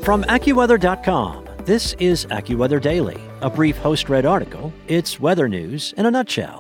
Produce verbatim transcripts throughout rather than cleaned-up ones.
From AccuWeather dot com, this is AccuWeather Daily, a brief host-read article. It's weather news in a nutshell.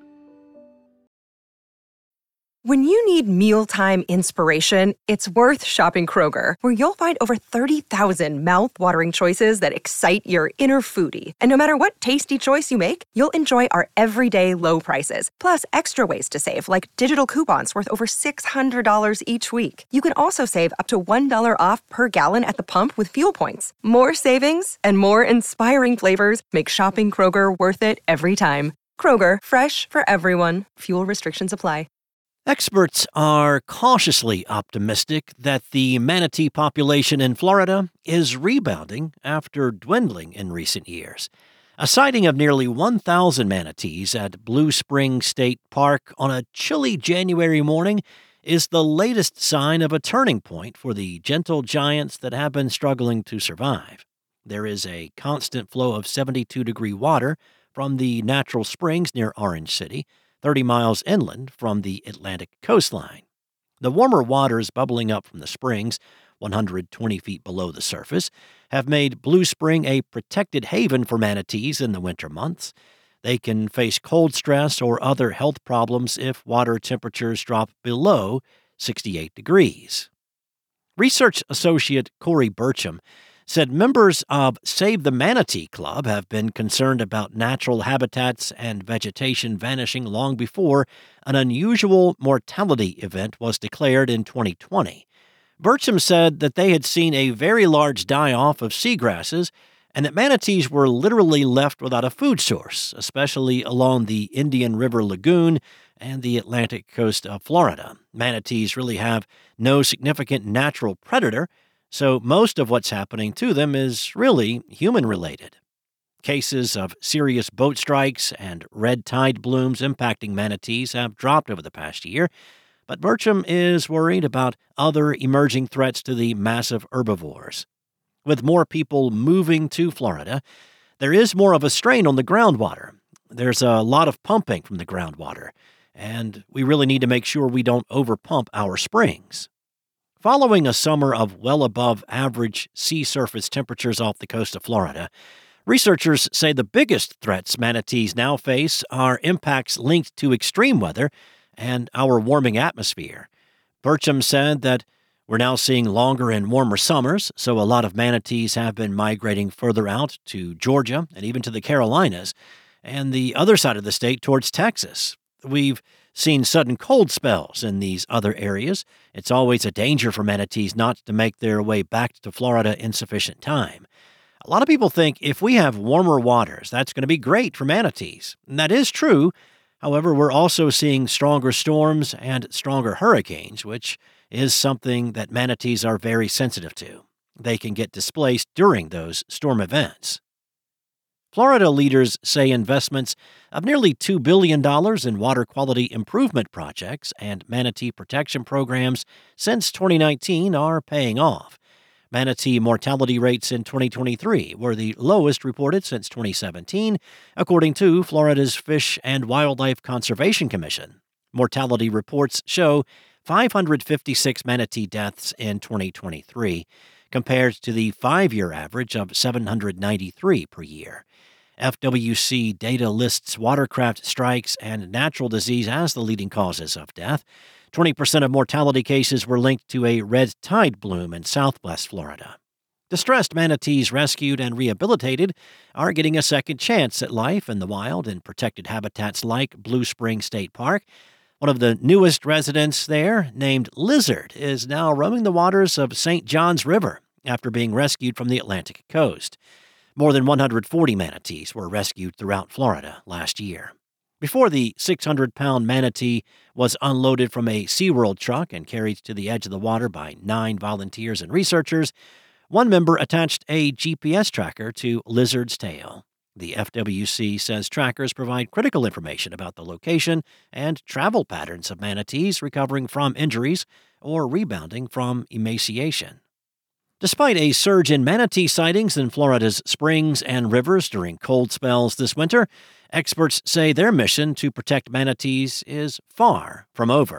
When you need mealtime inspiration, it's worth shopping Kroger, where you'll find over thirty thousand mouth-watering choices that excite your inner foodie. And no matter what tasty choice you make, you'll enjoy our everyday low prices, plus extra ways to save, like digital coupons worth over six hundred dollars each week. You can also save up to one dollar off per gallon at the pump with fuel points. More savings and more inspiring flavors make shopping Kroger worth it every time. Kroger, fresh for everyone. Fuel restrictions apply. Experts are cautiously optimistic that the manatee population in Florida is rebounding after dwindling in recent years. A sighting of nearly one thousand manatees at Blue Spring State Park on a chilly January morning is the latest sign of a turning point for the gentle giants that have been struggling to survive. There is a constant flow of seventy-two degree water from the natural springs near Orange City, thirty miles inland from the Atlantic coastline. The warmer waters bubbling up from the springs, one hundred twenty feet below the surface, have made Blue Spring a protected haven for manatees in the winter months. They can face cold stress or other health problems if water temperatures drop below sixty-eight degrees. Research associate Corey Burcham said members of Save the Manatee Club have been concerned about natural habitats and vegetation vanishing long before an unusual mortality event was declared in twenty twenty. Burcham said that they had seen a very large die-off of seagrasses and that manatees were literally left without a food source, especially along the Indian River Lagoon and the Atlantic coast of Florida. Manatees really have no significant natural predator, so most of what's happening to them is really human-related. Cases of serious boat strikes and red tide blooms impacting manatees have dropped over the past year, but Burcham is worried about other emerging threats to the massive herbivores. With more people moving to Florida, there is more of a strain on the groundwater. There's a lot of pumping from the groundwater, and we really need to make sure we don't overpump our springs. Following a summer of well above average sea surface temperatures off the coast of Florida, researchers say the biggest threats manatees now face are impacts linked to extreme weather and our warming atmosphere. Burcham said that we're now seeing longer and warmer summers, so a lot of manatees have been migrating further out to Georgia and even to the Carolinas and the other side of the state towards Texas. We've seen sudden cold spells in these other areas. It's always a danger for manatees not to make their way back to Florida in sufficient time. A lot of people think if we have warmer waters, that's going to be great for manatees. And that is true. However, we're also seeing stronger storms and stronger hurricanes, which is something that manatees are very sensitive to. They can get displaced during those storm events. Florida leaders say investments of nearly two billion dollars in water quality improvement projects and manatee protection programs since twenty nineteen are paying off. Manatee mortality rates in twenty twenty-three were the lowest reported since twenty seventeen, according to Florida's Fish and Wildlife Conservation Commission. Mortality reports show five hundred fifty-six manatee deaths in twenty twenty-three, compared to the five-year average of seven hundred ninety-three per year. F W C data lists watercraft strikes and natural disease as the leading causes of death. twenty percent of mortality cases were linked to a red tide bloom in southwest Florida. Distressed manatees rescued and rehabilitated are getting a second chance at life in the wild in protected habitats like Blue Spring State Park. One of the newest residents there, named Lizard, is now roaming the waters of Saint Johns River after being rescued from the Atlantic coast. More than one hundred forty manatees were rescued throughout Florida last year. Before the six hundred pound manatee was unloaded from a SeaWorld truck and carried to the edge of the water by nine volunteers and researchers, one member attached a G P S tracker to Lizard's tail. The F W C says trackers provide critical information about the location and travel patterns of manatees recovering from injuries or rebounding from emaciation. Despite a surge in manatee sightings in Florida's springs and rivers during cold spells this winter, experts say their mission to protect manatees is far from over.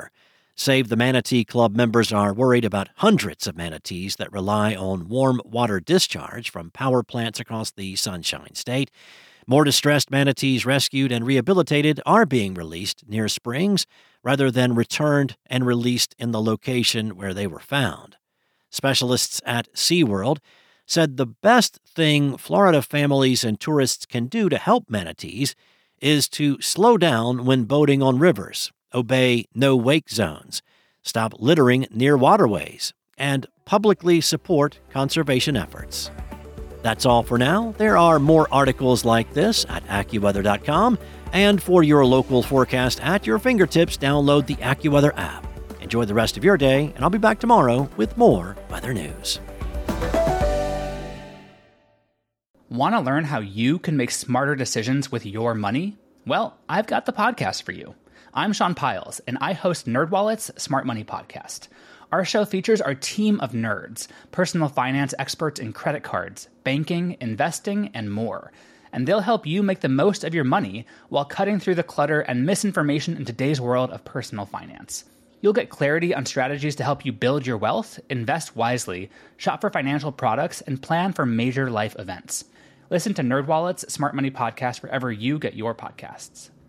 Save the Manatee Club members are worried about hundreds of manatees that rely on warm water discharge from power plants across the Sunshine State. More distressed manatees rescued and rehabilitated are being released near springs rather than returned and released in the location where they were found. Specialists at SeaWorld said the best thing Florida families and tourists can do to help manatees is to slow down when boating on rivers, obey no-wake zones, stop littering near waterways, and publicly support conservation efforts. That's all for now. There are more articles like this at AccuWeather dot com, and for your local forecast at your fingertips, download the AccuWeather app. Enjoy the rest of your day, and I'll be back tomorrow with more weather news. Want to learn how you can make smarter decisions with your money? Well, I've got the podcast for you. I'm Sean Piles, and I host NerdWallet's Smart Money Podcast. Our show features our team of nerds, personal finance experts in credit cards, banking, investing, and more. And they'll help you make the most of your money while cutting through the clutter and misinformation in today's world of personal finance. You'll get clarity on strategies to help you build your wealth, invest wisely, shop for financial products, and plan for major life events. Listen to NerdWallet's Smart Money Podcast wherever you get your podcasts.